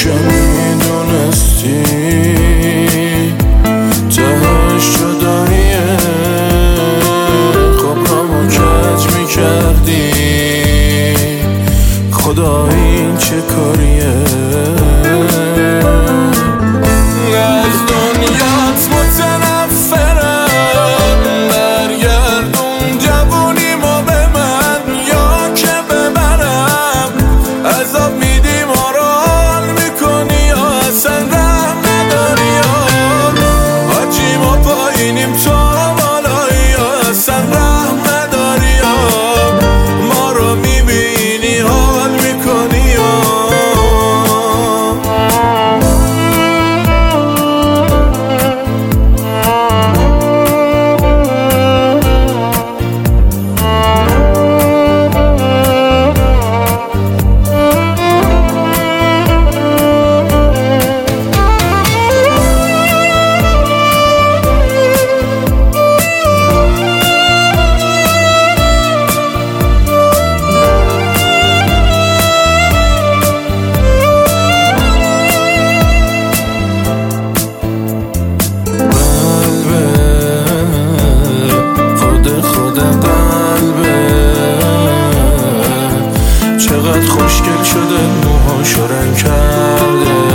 که میدونستی تهش جداییه، خب همو کج میکردی. خدا این چه کاریه؟ از دنیات متنفرم، برگردون جوونیمو به من یا که ببرم. عذاب میدی ما رو حال میکنی یا اصلا رحم نداری؟ یا حاجی ما پایینیم تو بالایی یا اصلا رحم نداری؟ یا ما رو میبینی حال میکنی یا چقدر خوشگل شده، موهاشو رنگ کرده.